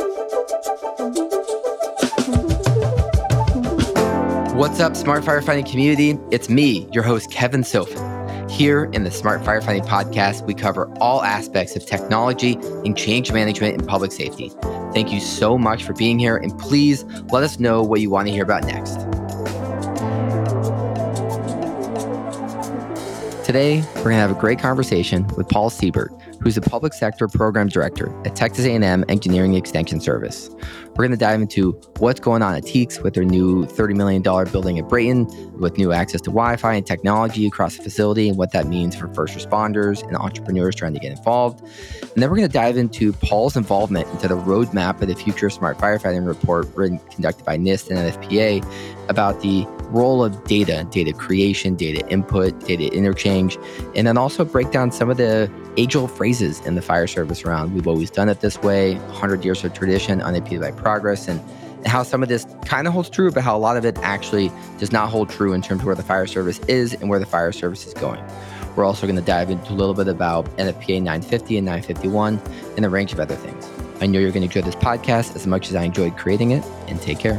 What's up, Smart Firefighting community? It's me, your host, Kevin Sofin. Here in the Smart Firefighting podcast, we cover all aspects of technology and change management in public safety. Thank you so much for being here, and please let us know what you want to hear about next. Today, we're going to have a great conversation with Paul Siebert, who's the Public Sector Program Director at Texas A&M Engineering Extension Service. We're going to dive into what's going on at TEEX with their new $30 million building at Brayton, with new access to Wi-Fi and technology across the facility, and what that means for first responders and entrepreneurs trying to get involved. And then we're going to dive into Paul's involvement into the roadmap of the Future Smart Firefighting report conducted by NIST and NFPA about the role of data creation, data input, data interchange, and then also break down some of the age-old phrases in the fire service around "we've always done it this way," 100 years of tradition, unimpeded by progress, and how some of this kind of holds true, but how a lot of it actually does not hold true in terms of where the fire service is and where the fire service is going. We're also going to dive into a little bit about NFPA 950 and 951 and a range of other things. I know you're going to enjoy this podcast as much as I enjoyed creating it, and take care.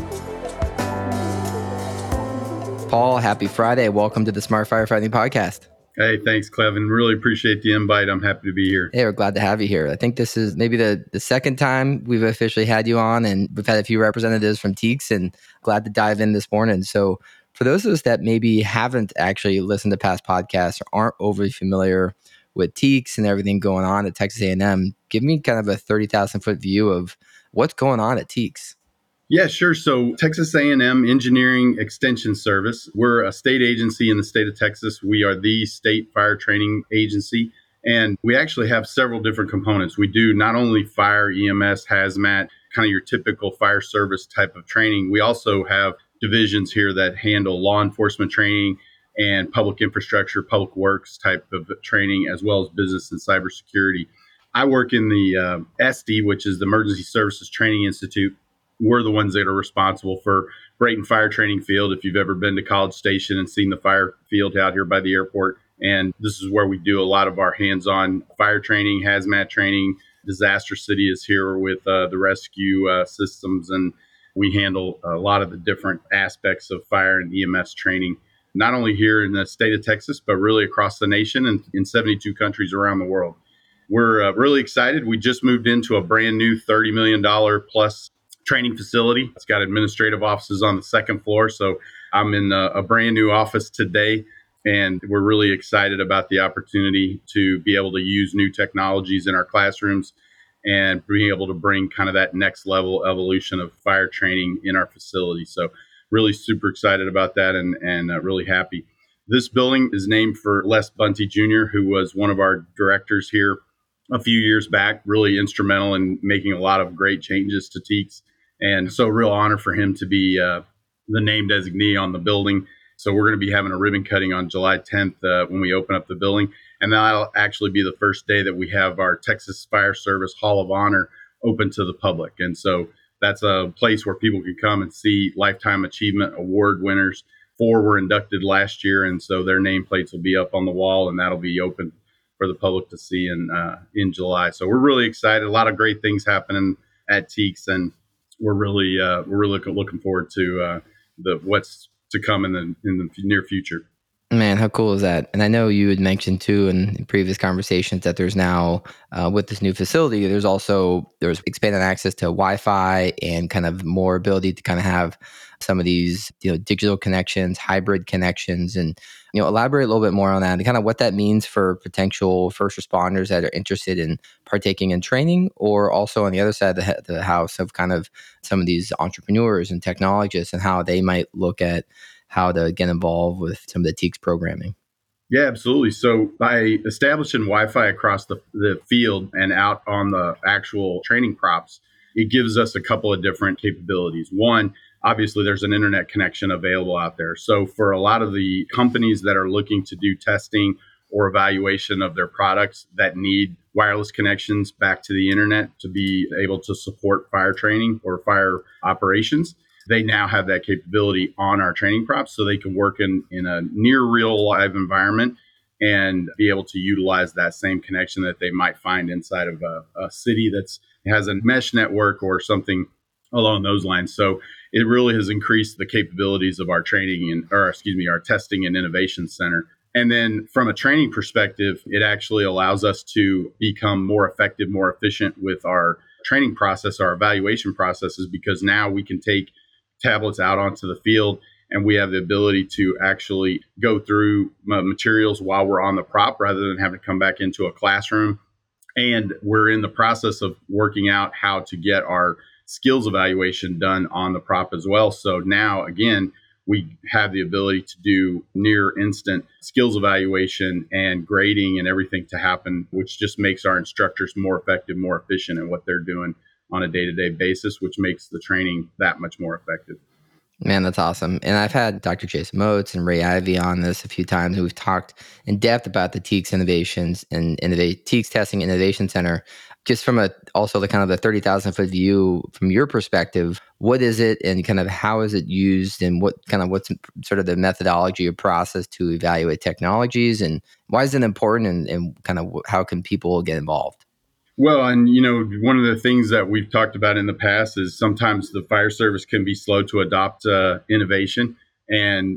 Paul, happy Friday. Welcome to the Smart Firefighting Podcast. Hey, thanks, Clevin. Really appreciate the invite. I'm happy to be here. Hey, we're glad to have you here. I think this is maybe the second time we've officially had you on, and we've had a few representatives from TEEX, and glad to dive in this morning. So for those of us that maybe haven't actually listened to past podcasts or aren't overly familiar with TEEX and everything going on at Texas A&M, give me kind of a 30,000 foot view of what's going on at TEEX. Yeah, sure. So Texas A&M Engineering Extension Service, we're a state agency in the state of Texas. We are the state fire training agency, and we actually have several different components. We do not only fire, EMS, hazmat, kind of your typical fire service type of training. We also have divisions here that handle law enforcement training and public infrastructure, public works type of training, as well as business and cybersecurity. I work in the ESTI, which is the Emergency Services Training Institute. We're the ones that are responsible for Brayton Fire Training Field, if you've ever been to College Station and seen the fire field out here by the airport. And this is where we do a lot of our hands-on fire training, hazmat training. Disaster City is here with the rescue systems, and we handle a lot of the different aspects of fire and EMS training, not only here in the state of Texas, but really across the nation and in 72 countries around the world. We're really excited. We just moved into a brand new $30 million plus training facility. It's got administrative offices on the second floor. So I'm in a brand new office today, and we're really excited about the opportunity to be able to use new technologies in our classrooms and being able to bring kind of that next level evolution of fire training in our facility. So really super excited about that and really happy. This building is named for Les Bunty Jr., who was one of our directors here a few years back, really instrumental in making a lot of great changes to TEEX. And so real honor for him to be the name designee on the building. So we're going to be having a ribbon cutting on July 10th when we open up the building. And that'll actually be the first day that we have our Texas Fire Service Hall of Honor open to the public. And so that's a place where people can come and see Lifetime Achievement Award winners. 4 were inducted last year, and so their nameplates will be up on the wall, and that'll be open for the public to see in July. So we're really excited. A lot of great things happening at TEEX, and we're really looking forward to what's to come in the near future. Man, how cool is that? And I know you had mentioned too in previous conversations that there's now with this new facility, there's expanded access to Wi-Fi and kind of more ability to kind of have some of these digital connections, hybrid connections, and elaborate a little bit more on that and kind of what that means for potential first responders that are interested in partaking in training, or also on the other side of the house of kind of some of these entrepreneurs and technologists and how they might look at how to get involved with some of the TEEX programming. Yeah, absolutely. So by establishing Wi-Fi across the field and out on the actual training props, it gives us a couple of different capabilities. One, obviously, there's an internet connection available out there. So for a lot of the companies that are looking to do testing or evaluation of their products that need wireless connections back to the internet to be able to support fire training or fire operations, they now have that capability on our training props, so they can work in a near real live environment and be able to utilize that same connection that they might find inside of a city that's has a mesh network or something along those lines. So it really has increased the capabilities of our our testing and innovation center. And then from a training perspective, it actually allows us to become more effective, more efficient with our training process, our evaluation processes, because now we can take tablets out onto the field and we have the ability to actually go through materials while we're on the prop rather than having to come back into a classroom. And we're in the process of working out how to get our skills evaluation done on the prop as well. So now, again, we have the ability to do near instant skills evaluation and grading and everything to happen, which just makes our instructors more effective, more efficient in what they're doing on a day-to-day basis, which makes the training that much more effective. Man, that's awesome. And I've had Dr. Jason Motes and Ray Ivey on this a few times, and we've talked in depth about the TEACS innovations and TEACS Testing Innovation Center. Just from also the kind of the 30,000 foot view from your perspective, what is it and kind of how is it used and what's sort of the methodology or process to evaluate technologies and why is it important and kind of how can people get involved? Well, and one of the things that we've talked about in the past is sometimes the fire service can be slow to adopt innovation. And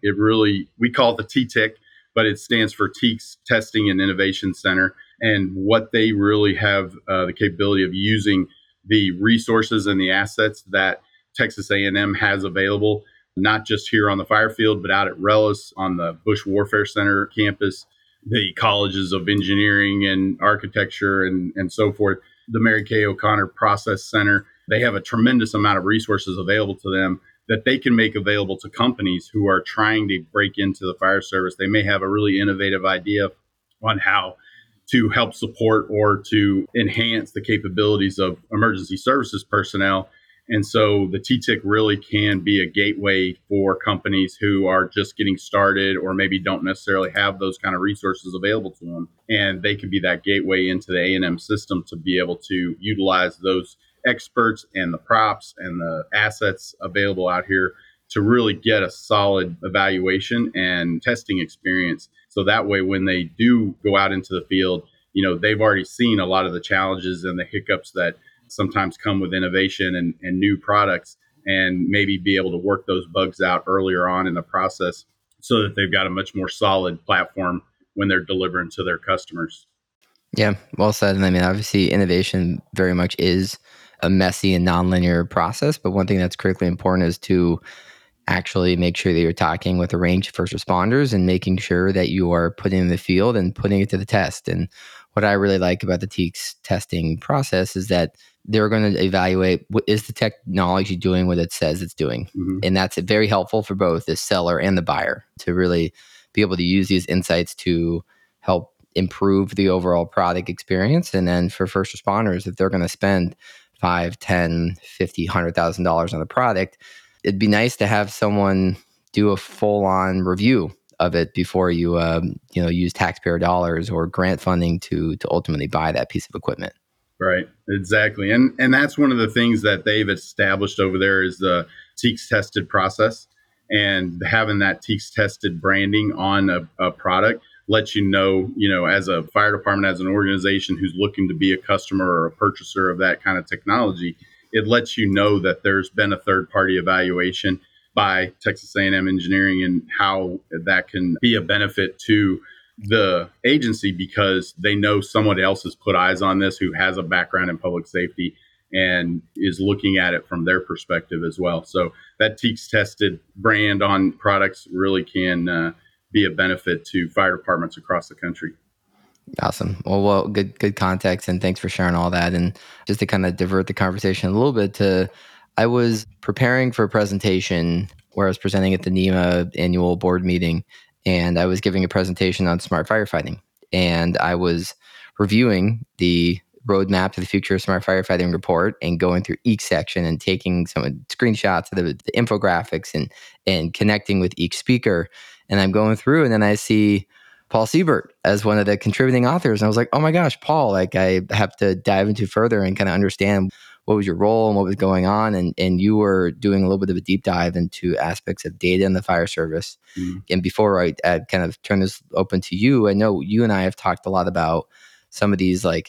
we call it the TTIC, but it stands for TEACS Testing and Innovation Center. And what they really have the capability of using the resources and the assets that Texas A&M has available, not just here on the fire field, but out at RELLIS on the Bush Warfare Center campus, the colleges of engineering and architecture and so forth, the Mary Kay O'Connor Process Center. They have a tremendous amount of resources available to them that they can make available to companies who are trying to break into the fire service. They may have a really innovative idea on how to help support or to enhance the capabilities of emergency services personnel. And so the TTIC really can be a gateway for companies who are just getting started or maybe don't necessarily have those kind of resources available to them. And they can be that gateway into the A&M system to be able to utilize those experts and the props and the assets available out here to really get a solid evaluation and testing experience. So that way, when they do go out into the field, they've already seen a lot of the challenges and the hiccups that sometimes come with innovation and new products, and maybe be able to work those bugs out earlier on in the process so that they've got a much more solid platform when they're delivering to their customers. Yeah, well said. And I mean, obviously, innovation very much is a messy and nonlinear process. But one thing that's critically important is to actually make sure that you're talking with a range of first responders and making sure that you are putting it in the field and putting it to the test. And what I really like about the TEACS testing process is that they're going to evaluate what is the technology doing what it says it's doing. Mm-hmm. And that's very helpful for both the seller and the buyer to really be able to use these insights to help improve the overall product experience. And then for first responders, if they're going to spend $5, $10, $50, $100,000 on a product, it'd be nice to have someone do a full-on review of it before you use taxpayer dollars or grant funding to ultimately buy that piece of equipment. Right, exactly. And that's one of the things that they've established over there is the TEACS tested process. And having that TEACS tested branding on a product lets you know, as a fire department, as an organization who's looking to be a customer or a purchaser of that kind of technology, it lets you know that there's been a third-party evaluation by Texas A&M Engineering and how that can be a benefit to the agency because they know someone else has put eyes on this who has a background in public safety and is looking at it from their perspective as well. So that TEACS tested brand on products really can be a benefit to fire departments across the country. Awesome. Well, good context, and thanks for sharing all that. And just to kind of divert the conversation a little bit, I was preparing for a presentation where I was presenting at the NEMA annual board meeting, and I was giving a presentation on smart firefighting, and I was reviewing the roadmap to the future of smart firefighting report and going through each section and taking some screenshots of the infographics and connecting with each speaker. And I'm going through, and then I see Paul Siebert as one of the contributing authors. And I was like, oh my gosh, Paul, like I have to dive into further and kind of understand what was your role and what was going on. And you were doing a little bit of a deep dive into aspects of data in the fire service. Mm-hmm. And before I kind of turn this open to you, I know you and I have talked a lot about some of these like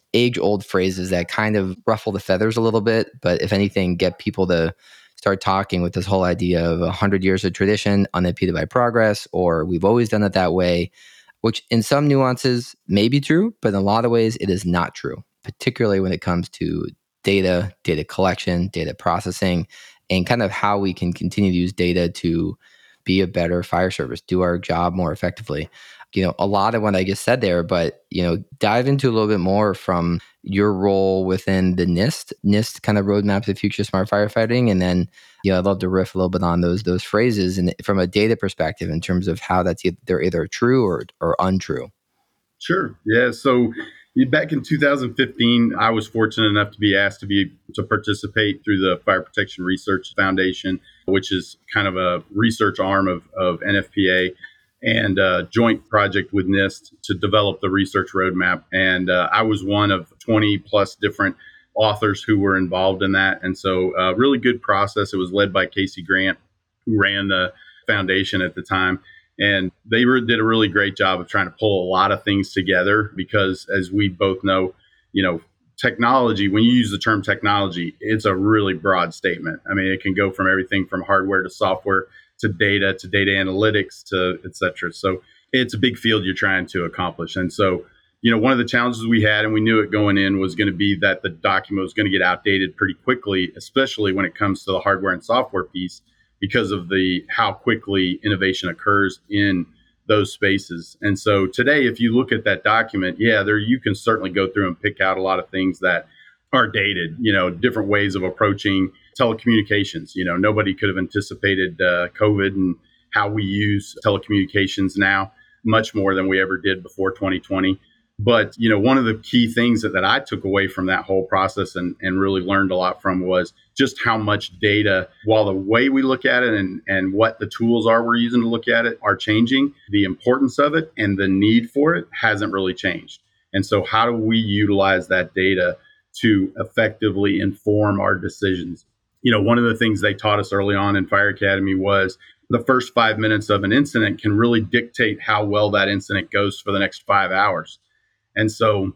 age-old phrases that kind of ruffle the feathers a little bit, but if anything, get people to start talking with this whole idea of 100 years of tradition unimpeded by progress, or we've always done it that way, which in some nuances may be true, but in a lot of ways it is not true, particularly when it comes to data collection, data processing, and kind of how we can continue to use data to be a better fire service, do our job more effectively. A lot of what I just said there, but, dive into a little bit more from your role within the NIST kind of roadmap to future smart firefighting. And then, I'd love to riff a little bit on those phrases and from a data perspective in terms of how they're either true or untrue. Sure. Yeah. So back in 2015, I was fortunate enough to be asked to participate through the Fire Protection Research Foundation, which is kind of a research arm of NFPA, and a joint project with NIST to develop the research roadmap. And I was one of 20 plus different authors who were involved in that. And so really good process. It was led by Casey Grant, who ran the foundation at the time. And they did a really great job of trying to pull a lot of things together because, as we both know, technology, when you use the term technology, it's a really broad statement. I mean, it can go from everything from hardware to software to data analytics to et cetera. So it's a big field you're trying to accomplish. And so, one of the challenges we had, and we knew it going in, was going to be that the document was going to get outdated pretty quickly, especially when it comes to the hardware and software piece, because of how quickly innovation occurs in those spaces. And so today, if you look at that document, you can certainly go through and pick out a lot of things that are dated, different ways of approaching telecommunications. Nobody could have anticipated COVID and how we use telecommunications now much more than we ever did before 2020. But, one of the key things that I took away from that whole process and really learned a lot from was just how much data, while the way we look at it and what the tools are we're using to look at it are changing, the importance of it and the need for it hasn't really changed. And so how do we utilize that data to effectively inform our decisions? One of the things they taught us early on in Fire Academy was the first 5 minutes of an incident can really dictate how well that incident goes for the next 5 hours. And so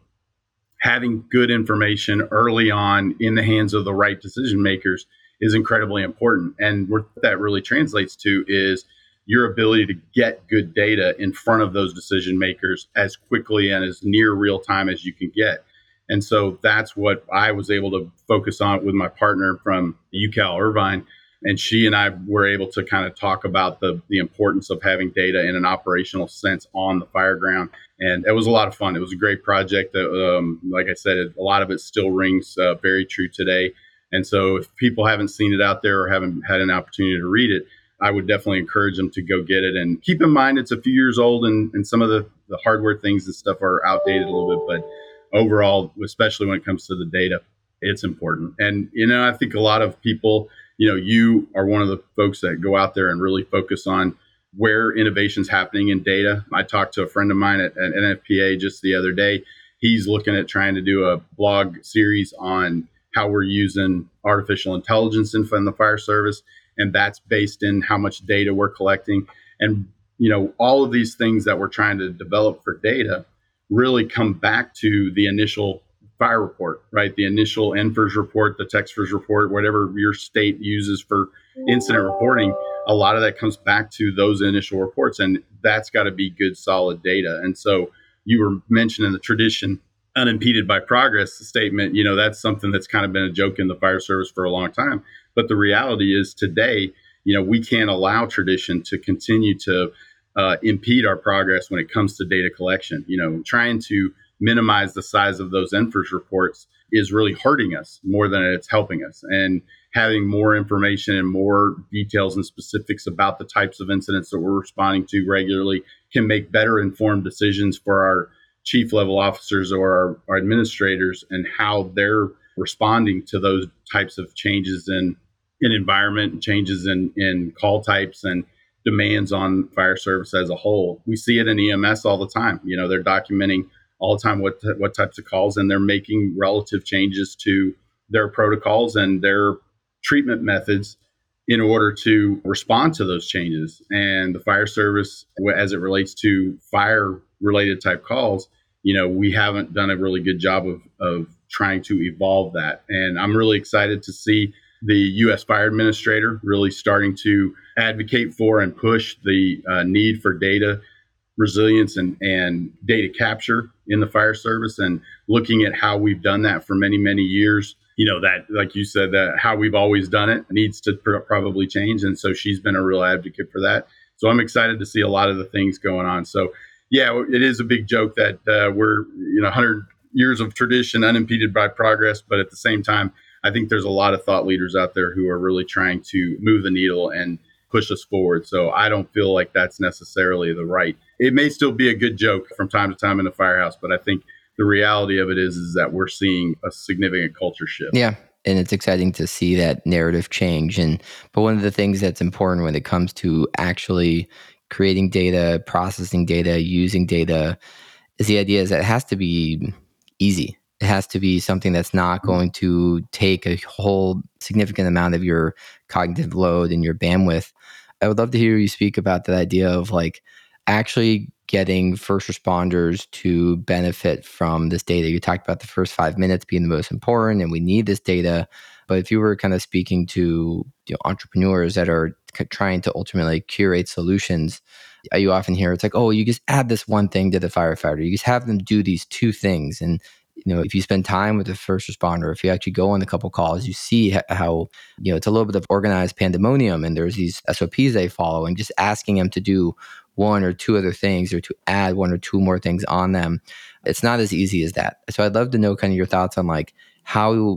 having good information early on in the hands of the right decision makers is incredibly important. And what that really translates to is your ability to get good data in front of those decision makers as quickly and as near real time as you can get. And so that's what I was able to focus on with my partner from UCal Irvine. And she and I were able to kind of talk about the importance of having data in an operational sense on the fire ground. And it was a lot of fun. It was a great project. Like I said, a lot of it still rings very true today. And so if people haven't seen it out there or haven't had an opportunity to read it, I would definitely encourage them to go get it. And keep in mind, it's a few years old and some of the hardware things and stuff are outdated a little bit. But overall, especially when it comes to the data, it's important. And, I think a lot of people, you are one of the folks that go out there and really focus on where innovation's happening in data. I talked to a friend of mine at NFPA just the other day. He's looking at trying to do a blog series on how we're using artificial intelligence in the fire service. And that's based in how much data we're collecting. And, all of these things that we're trying to develop for data really come back to the initial fire report, right? The initial NFIRS report, the TexFIRS report, whatever your state uses for incident reporting, a lot of that comes back to those initial reports. And that's got to be good, solid data. And so you were mentioning the tradition unimpeded by progress statement. That's something that's kind of been a joke in the fire service for a long time. But the reality is today, we can't allow tradition to continue to impede our progress when it comes to data collection. Trying to minimize the size of those NFIRS reports is really hurting us more than it's helping us. And having more information and more details and specifics about the types of incidents that we're responding to regularly can make better informed decisions for our chief level officers or our administrators and how they're responding to those types of changes in environment, changes in call types and demands on fire service as a whole. We see it in EMS all the time. They're documenting all the time what types of calls, and they're making relative changes to their protocols and their treatment methods in order to respond to those changes. And the fire service, as it relates to fire related type calls, we haven't done a really good job of trying to evolve that. And I'm really excited to see the U.S. Fire Administrator really starting to advocate for and push the need for data resilience and data capture in the fire service, and looking at how we've done that for many, many years. That, like you said, that how we've always done it needs to probably change. And so she's been a real advocate for that. So I'm excited to see a lot of the things going on. So yeah, it is a big joke that we're 100 years of tradition unimpeded by progress, but at the same time, I think there's a lot of thought leaders out there who are really trying to move the needle and push us forward. So I don't feel like that's necessarily the right. It may still be a good joke from time to time in the firehouse, but I think the reality of it is that we're seeing a significant culture shift. Yeah. And it's exciting to see that narrative change. But one of the things that's important when it comes to actually creating data, processing data, using data, is the idea is that it has to be easy. It has to be something that's not going to take a whole significant amount of your cognitive load and your bandwidth. I would love to hear you speak about that idea of like actually getting first responders to benefit from this data. You talked about the first 5 minutes being the most important, and we need this data. But if you were kind of speaking to entrepreneurs that are trying to ultimately curate solutions, you often hear it's like, oh, you just add this one thing to the firefighter. You just have them do these two things. And if you spend time with the first responder, if you actually go on a couple calls, you see how it's a little bit of organized pandemonium, and there's these SOPs they follow, and just asking them to do one or two other things or to add one or two more things on them, it's not as easy as that. So I'd love to know kind of your thoughts on like how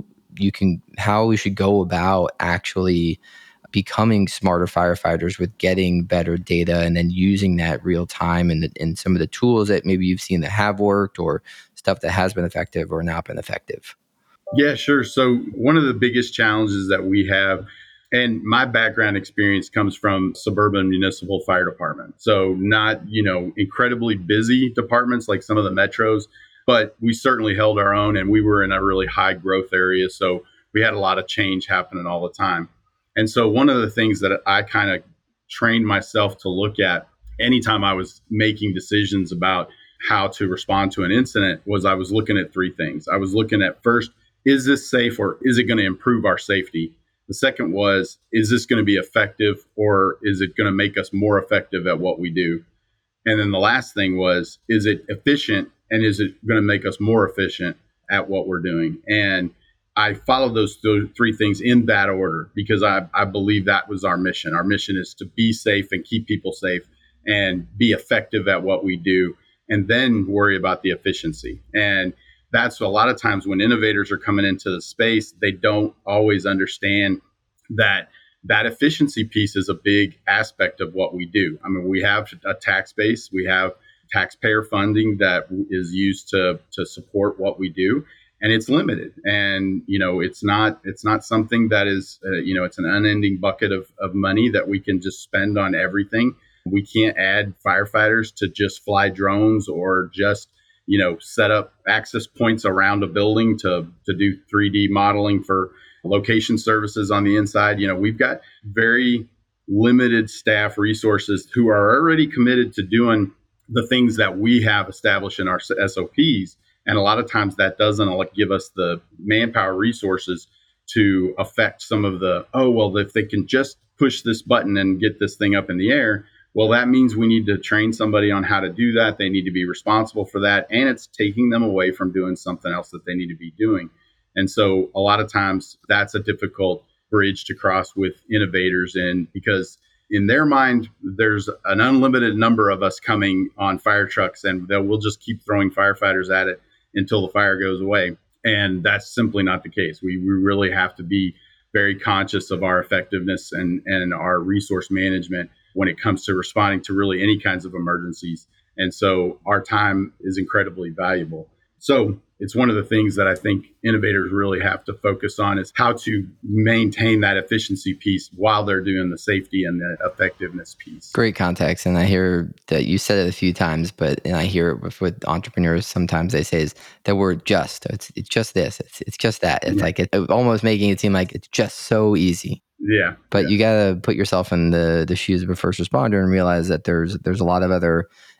we should go about actually becoming smarter firefighters with getting better data and then using that real time and some of the tools that maybe you've seen that have worked or stuff that has been effective or not been effective. Yeah, sure. So one of the biggest challenges that we have, and my background experience comes from suburban municipal fire department. So not, incredibly busy departments like some of the metros, but we certainly held our own, and we were in a really high growth area. So we had a lot of change happening all the time. And so one of the things that I kind of trained myself to look at anytime I was making decisions about how to respond to an incident was I was looking at three things. I was looking at first, is this safe or is it going to improve our safety? The second was, is this going to be effective or is it going to make us more effective at what we do? And then the last thing was, is it efficient and is it going to make us more efficient at what we're doing? And I followed those three things in that order because I believe that was our mission. Our mission is to be safe and keep people safe and be effective at what we do, and then worry about the efficiency. And that's a lot of times when innovators are coming into the space, they don't always understand that efficiency piece is a big aspect of what we do. I mean, we have a tax base, we have taxpayer funding that is used to support what we do, and it's limited. And it's not something that is it's an unending bucket of money that we can just spend on everything. We can't add firefighters to just fly drones or just set up access points around a building to do 3D modeling for location services on the inside. We've got very limited staff resources who are already committed to doing the things that we have established in our SOPs. And a lot of times that doesn't give us the manpower resources to affect some of if they can just push this button and get this thing up in the air, well, that means we need to train somebody on how to do that. They need to be responsible for that. And it's taking them away from doing something else that they need to be doing. And so a lot of times that's a difficult bridge to cross with innovators. And because in their mind, there's an unlimited number of us coming on fire trucks, and we'll just keep throwing firefighters at it until the fire goes away. And that's simply not the case. We really have to be very conscious of our effectiveness and our resource management when it comes to responding to really any kinds of emergencies. And so our time is incredibly valuable. So it's one of the things that I think innovators really have to focus on is how to maintain that efficiency piece while they're doing the safety and the effectiveness piece. Great context. And I hear that you said it a few times, and I hear it with entrepreneurs. Sometimes they say is that word just, it's just this, it's just that. It's like it almost making it seem like it's just so easy. Yeah. But you got to put yourself in the shoes of a first responder and realize that there's a lot of other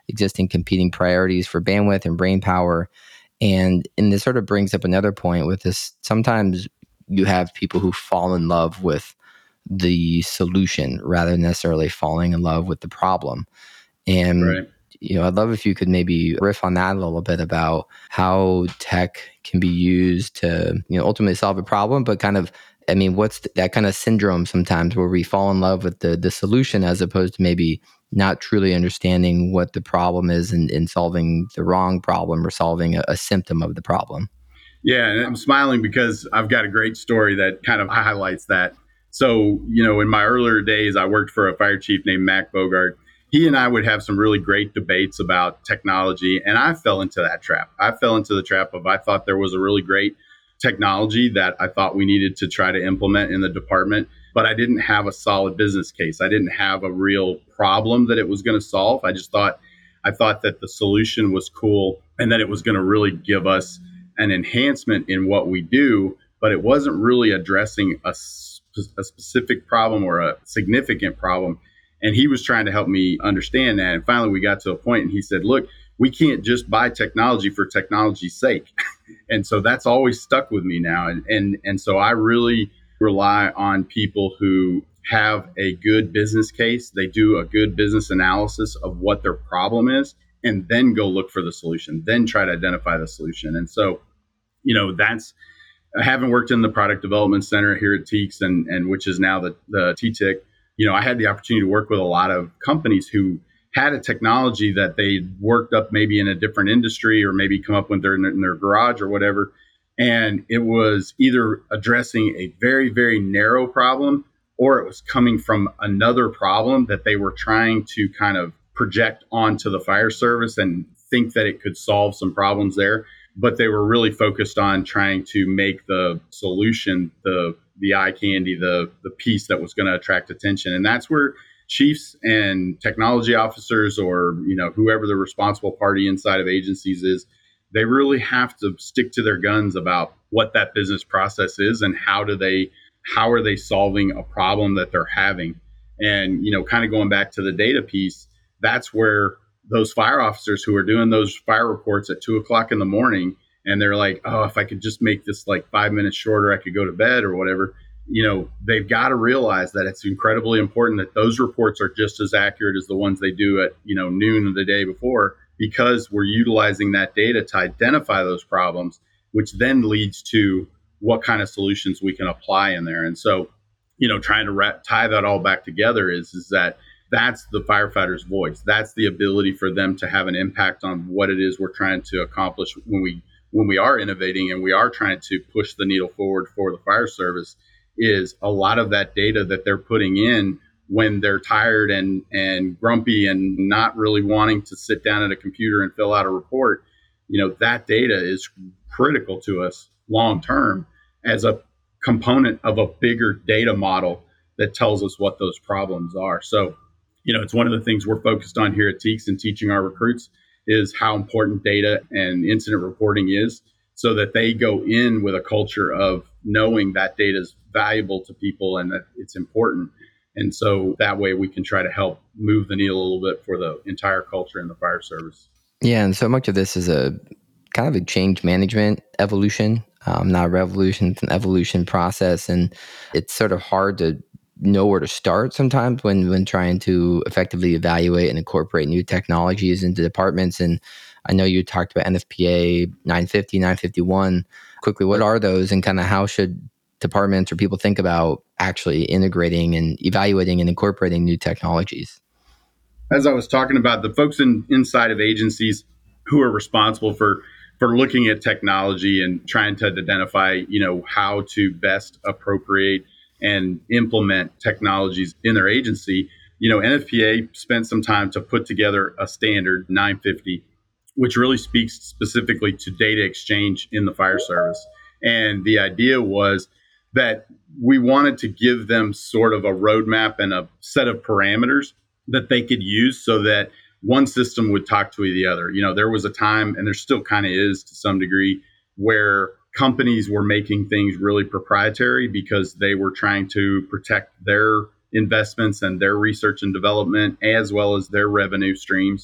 existing competing priorities for bandwidth and brain power. And this sort of brings up another point with this. Sometimes you have people who fall in love with the solution rather than necessarily falling in love with the problem. And Right. I'd love if you could maybe riff on that a little bit about how tech can be used to, ultimately solve a problem, but what's that kind of syndrome sometimes where we fall in love with the solution as opposed to maybe not truly understanding what the problem is and solving the wrong problem or solving a symptom of the problem. Yeah, and I'm smiling because I've got a great story that kind of highlights that. So, in my earlier days, I worked for a fire chief named Mac Bogart. He and I would have some really great debates about technology, and I fell into that trap. I fell into the trap of I thought there was a really great technology that I thought we needed to try to implement in the department, but I didn't have a solid business case. I didn't have a real problem that it was going to solve. I thought that the solution was cool and that it was going to really give us an enhancement in what we do, but it wasn't really addressing a specific problem or a significant problem. And he was trying to help me understand that. And finally, we got to a point and he said, look, we can't just buy technology for technology's sake. And so that's always stuck with me now. And so I really rely on people who have a good business case. They do a good business analysis of what their problem is and then go look for the solution, then try to identify the solution. And so, that's having worked in the product development center here at TEEX and which is now the TTIC. I had the opportunity to work with a lot of companies who had a technology that they worked up maybe in a different industry or maybe come up when they're in their garage or whatever. And it was either addressing a very, very narrow problem or it was coming from another problem that they were trying to kind of project onto the fire service and think that it could solve some problems there. But they were really focused on trying to make the solution the eye candy, the piece that was going to attract attention. And that's where chiefs and technology officers or whoever the responsible party inside of agencies is, they really have to stick to their guns about what that business process is and how are they solving a problem that they're having. And kind of going back to the data piece, that's where those fire officers who are doing those fire reports at 2:00 in the morning, and they're like, oh, if I could just make this like 5 minutes shorter, I could go to bed or whatever. They've got to realize that it's incredibly important that those reports are just as accurate as the ones they do at, noon of the day before, because we're utilizing that data to identify those problems, which then leads to what kind of solutions we can apply in there. And so, trying to tie that all back together is that that's the firefighter's voice. That's the ability for them to have an impact on what it is we're trying to accomplish when we are innovating and we are trying to push the needle forward for the fire service. Is a lot of that data that they're putting in when they're tired and grumpy and not really wanting to sit down at a computer and fill out a report. That data is critical to us long term as a component of a bigger data model that tells us what those problems are. So, it's one of the things we're focused on here at TEEX and teaching our recruits is how important data and incident reporting is so that they go in with a culture of knowing that data is valuable to people and that it's important. And so that way we can try to help move the needle a little bit for the entire culture in the fire service. Yeah, and so much of this is a kind of a change management evolution, not a revolution, it's an evolution process. And it's sort of hard to know where to start sometimes when trying to effectively evaluate and incorporate new technologies into departments. And I know you talked about NFPA 950, 951. Quickly, what are those and kind of how should departments or people think about actually integrating and evaluating and incorporating new technologies? As I was talking about, the folks inside of agencies who are responsible for looking at technology and trying to identify, how to best appropriate and implement technologies in their agency. NFPA spent some time to put together a standard 950, which really speaks specifically to data exchange in the fire service. And the idea was that we wanted to give them sort of a roadmap and a set of parameters that they could use so that one system would talk to the other. There was a time, and there still kind of is to some degree, where companies were making things really proprietary because they were trying to protect their investments and their research and development as well as their revenue streams.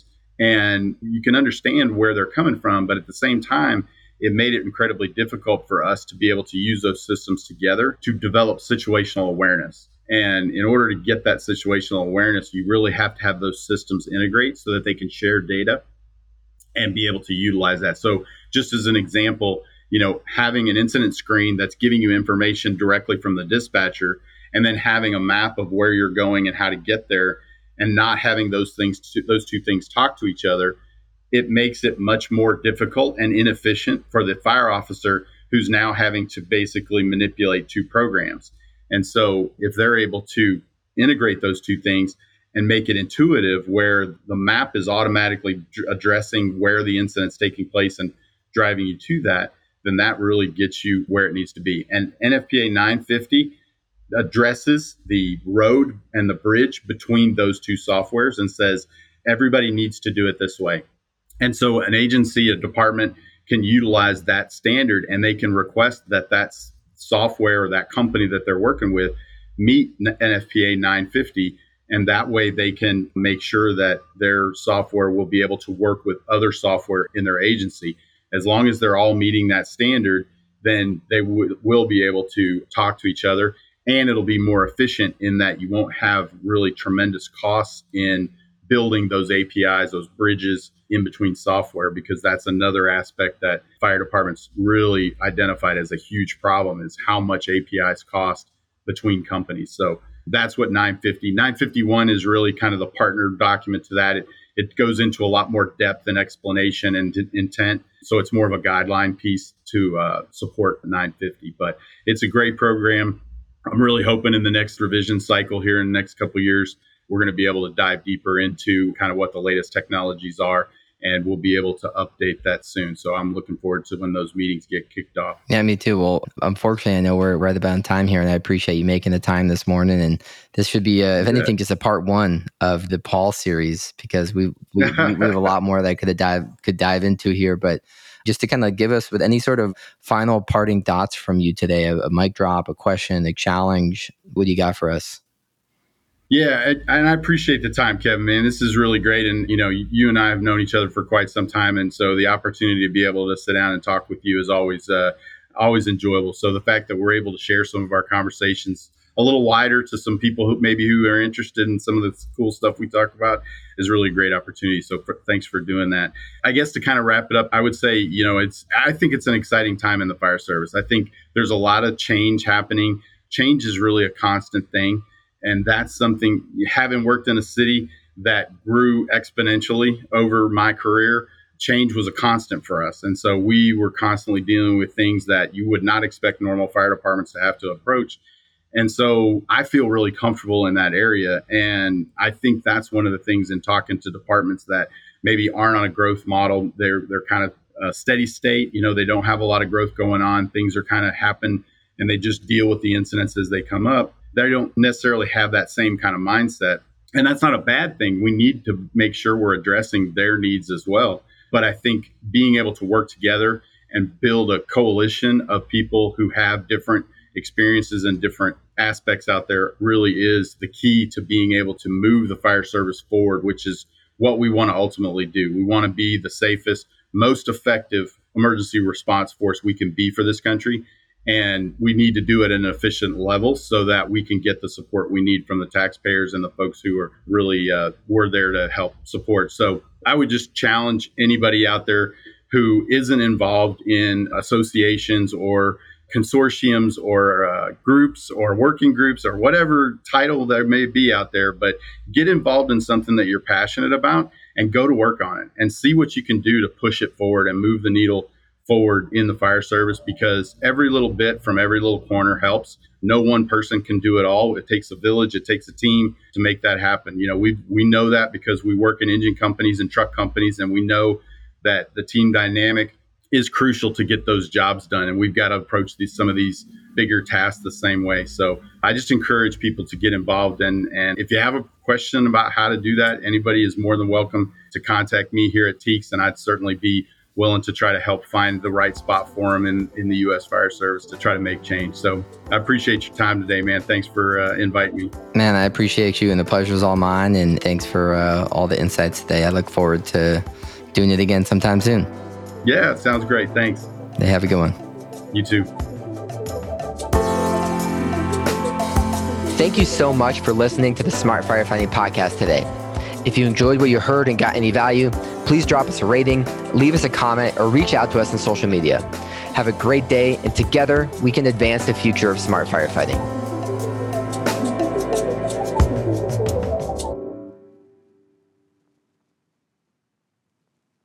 And you can understand where they're coming from, but at the same time, it made it incredibly difficult for us to be able to use those systems together to develop situational awareness. And in order to get that situational awareness, you really have to have those systems integrate so that they can share data and be able to utilize that. So just as an example, having an incident screen that's giving you information directly from the dispatcher, and then having a map of where you're going and how to get there, and not having those two things talk to each other, it makes it much more difficult and inefficient for the fire officer who's now having to basically manipulate two programs. And so if they're able to integrate those two things and make it intuitive, where the map is automatically addressing where the incident's taking place and driving you to that, then that really gets you where it needs to be. And NFPA 950 addresses the road and the bridge between those two softwares and says everybody needs to do it this way. And so an agency, a department can utilize that standard, and they can request that software or that company that they're working with meet NFPA 950. And that way they can make sure that their software will be able to work with other software in their agency. As long as they're all meeting that standard, then they will be able to talk to each other, and it'll be more efficient in that you won't have really tremendous costs in building those APIs, those bridges in between software, because that's another aspect that fire departments really identified as a huge problem, is how much APIs cost between companies. So that's what 951 is really kind of the partner document to that. It goes into a lot more depth and explanation and intent. So it's more of a guideline piece to support 950. But it's a great program. I'm really hoping in the next revision cycle here in the next couple of years, we're going to be able to dive deeper into kind of what the latest technologies are, and we'll be able to update that soon. So I'm looking forward to when those meetings get kicked off. Yeah, me too. Well, unfortunately, I know we're right about on time here, and I appreciate you making the time this morning. And this should be, if anything, just a part one of the Paul series, because we have a lot more that I could dive into here. But just to kind of give us with any sort of final parting thoughts from you today, a mic drop, a question, a challenge, what do you got for us? Yeah, and I appreciate the time, Kevin, man. This is really great. And, you and I have known each other for quite some time. And so the opportunity to be able to sit down and talk with you is always enjoyable. So the fact that we're able to share some of our conversations a little wider to some people who are interested in some of the cool stuff we talk about is really a great opportunity. So thanks for doing that. I guess to kind of wrap it up, I would say, I think it's an exciting time in the fire service. I think there's a lot of change happening. Change is really a constant thing. And that's something, having worked in a city that grew exponentially over my career, change was a constant for us. And so we were constantly dealing with things that you would not expect normal fire departments to have to approach. And so I feel really comfortable in that area. And I think that's one of the things in talking to departments that maybe aren't on a growth model. They're kind of a steady state. They don't have a lot of growth going on. Things are kind of happen, and they just deal with the incidents as they come up. They don't necessarily have that same kind of mindset. And that's not a bad thing. We need to make sure we're addressing their needs as well. But I think being able to work together and build a coalition of people who have different experiences and different aspects out there really is the key to being able to move the fire service forward, which is what we want to ultimately do. We want to be the safest, most effective emergency response force we can be for this country. And we need to do it at an efficient level so that we can get the support we need from the taxpayers and the folks who are really were there to help support. So I would just challenge anybody out there who isn't involved in associations or consortiums or groups or working groups or whatever title there may be out there, but get involved in something that you're passionate about and go to work on it and see what you can do to push it forward and move the needle forward in the fire service, because every little bit from every little corner helps. No one person can do it all. It takes a village, it takes a team to make that happen. We know that because we work in engine companies and truck companies, and we know that the team dynamic is crucial to get those jobs done. And we've got to approach some of these bigger tasks the same way. So I just encourage people to get involved. And if you have a question about how to do that, anybody is more than welcome to contact me here at TEACS, and I'd certainly be willing to try to help find the right spot for them in the U.S. Fire Service to try to make change. So I appreciate your time today, man. Thanks for inviting me. Man, I appreciate you, and the pleasure's all mine. And thanks for all the insights today. I look forward to doing it again sometime soon. Yeah, sounds great. Thanks. Hey, have a good one. You too. Thank you so much for listening to the Smart Firefighting Podcast today. If you enjoyed what you heard and got any value, please drop us a rating, leave us a comment, or reach out to us on social media. Have a great day, and together we can advance the future of smart firefighting.